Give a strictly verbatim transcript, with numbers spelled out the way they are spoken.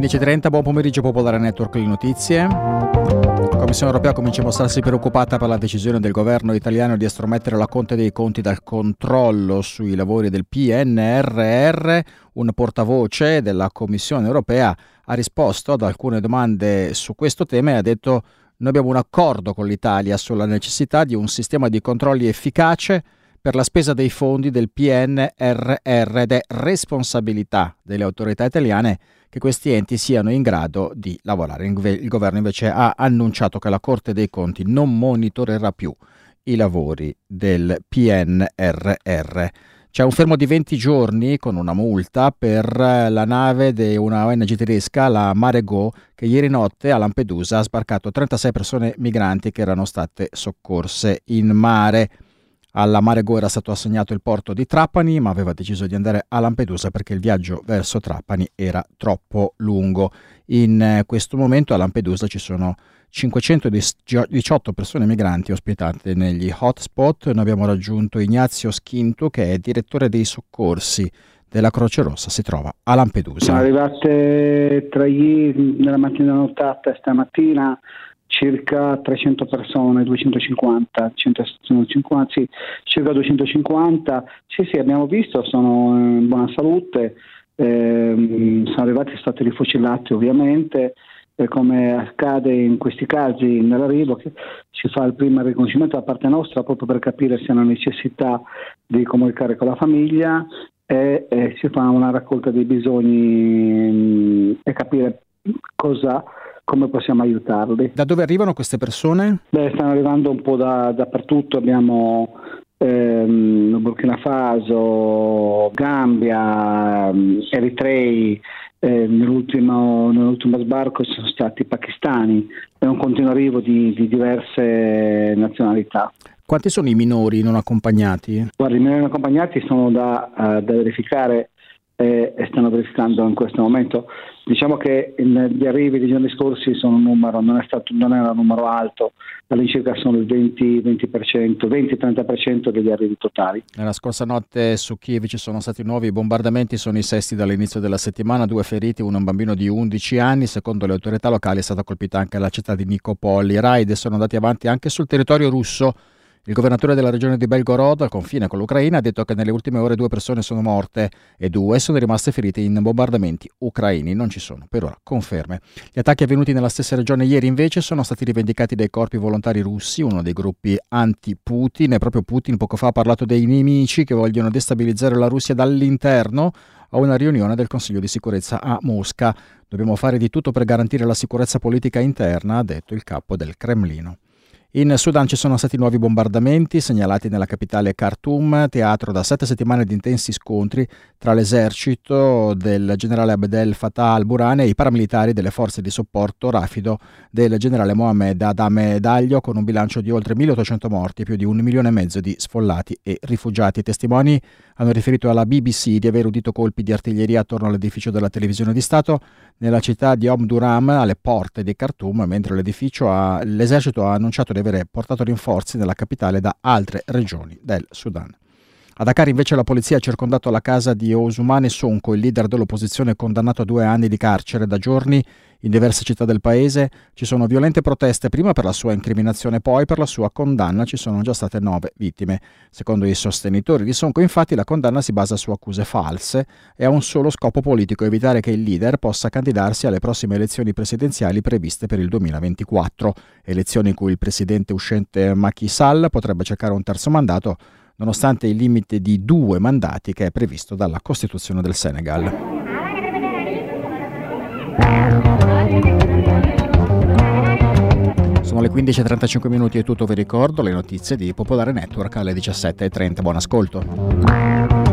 quindici e trenta, buon pomeriggio Popolare Network, le notizie. La Commissione europea comincia a mostrarsi preoccupata per la decisione del governo italiano di estromettere la Corte dei Conti dal controllo sui lavori del P N R R. Un portavoce della Commissione europea ha risposto ad alcune domande su questo tema e ha detto: noi abbiamo un accordo con l'Italia sulla necessità di un sistema di controlli efficace per la spesa dei fondi del P N R R ed è responsabilità delle autorità italiane che questi enti siano in grado di lavorare. Il governo invece ha annunciato che la Corte dei Conti non monitorerà più i lavori del P N R R. C'è un fermo di venti giorni con una multa per la nave di una O N G tedesca, la Mare Go, che ieri notte a Lampedusa ha sbarcato trentasei persone migranti che erano state soccorse in mare. Alla Mare Go era stato assegnato il porto di Trapani, ma aveva deciso di andare a Lampedusa perché il viaggio verso Trapani era troppo lungo. In questo momento a Lampedusa ci sono cinquecentodiciotto persone migranti ospitate negli hotspot. Noi abbiamo raggiunto Ignazio Schinto, che è direttore dei soccorsi della Croce Rossa, si trova a Lampedusa. Sono arrivate tra ieri, nella mattina nottata e stamattina, circa trecento persone, duecentocinquanta, centocinquanta, sì, circa duecentocinquanta. Sì, sì, abbiamo visto, sono in buona salute, ehm, sono arrivati, sono stati rifucillati ovviamente, e come accade in questi casi nell'arrivo che si fa il primo riconoscimento da parte nostra proprio per capire se hanno necessità di comunicare con la famiglia e, e si fa una raccolta dei bisogni mh, e capire cosa come possiamo aiutarli. Da dove arrivano queste persone? Beh, stanno arrivando un po' da, dappertutto, abbiamo ehm, Burkina Faso, Gambia, Eritrei, eh, nell'ultimo, nell'ultimo sbarco sono stati pakistani, è un continuo arrivo di, di diverse nazionalità. Quanti sono i minori non accompagnati? Guarda, i minori non accompagnati sono da, uh, da verificare e stanno verificando in questo momento. Diciamo che gli arrivi dei giorni scorsi sono un numero, non è stato, non era un numero alto, all'incirca sono il venti per cento, venti-trenta per cento degli arrivi totali. Nella scorsa notte su Kiev ci sono stati nuovi bombardamenti, sono i sesti dall'inizio della settimana, due feriti, uno un bambino di undici anni, secondo le autorità locali è stata colpita anche la città di Nikopol. I raid sono andati avanti anche sul territorio russo. Il governatore della regione di Belgorod, al confine con l'Ucraina, ha detto che nelle ultime ore due persone sono morte e due sono rimaste ferite in bombardamenti ucraini. Non ci sono per ora conferme. Gli attacchi avvenuti nella stessa regione ieri invece sono stati rivendicati dai corpi volontari russi, uno dei gruppi anti-Putin. E proprio Putin poco fa ha parlato dei nemici che vogliono destabilizzare la Russia dall'interno a una riunione del Consiglio di sicurezza a Mosca. Dobbiamo fare di tutto per garantire la sicurezza politica interna, ha detto il capo del Cremlino. In Sudan ci sono stati nuovi bombardamenti segnalati nella capitale Khartoum, teatro da sette settimane di intensi scontri tra l'esercito del generale Abdel Fattah al-Burhan e i paramilitari delle forze di supporto rapido del generale Mohamed Adame Daglio, con un bilancio di oltre milleottocento morti e più di un milione e mezzo di sfollati e rifugiati. I testimoni hanno riferito alla B B C di aver udito colpi di artiglieria attorno all'edificio della televisione di Stato nella città di Omdurman, alle porte di Khartoum, mentre l'edificio ha, l'esercito ha annunciato di avere portato rinforzi nella capitale da altre regioni del Sudan. A Dakar invece la polizia ha circondato la casa di Ousmane Sonko, il leader dell'opposizione condannato a due anni di carcere. Da giorni in diverse città del paese ci sono violente proteste, prima per la sua incriminazione, poi per la sua condanna. Ci sono già state nove vittime. Secondo i sostenitori di Sonko, infatti, la condanna si basa su accuse false e ha un solo scopo politico: evitare che il leader possa candidarsi alle prossime elezioni presidenziali previste per il duemilaventiquattro, elezioni in cui il presidente uscente Macky Sall potrebbe cercare un terzo mandato, nonostante il limite di due mandati che è previsto dalla Costituzione del Senegal. Sono le quindici e trentacinque minuti e tutto. Vi ricordo le notizie di Popolare Network alle diciassette e trenta. Buon ascolto.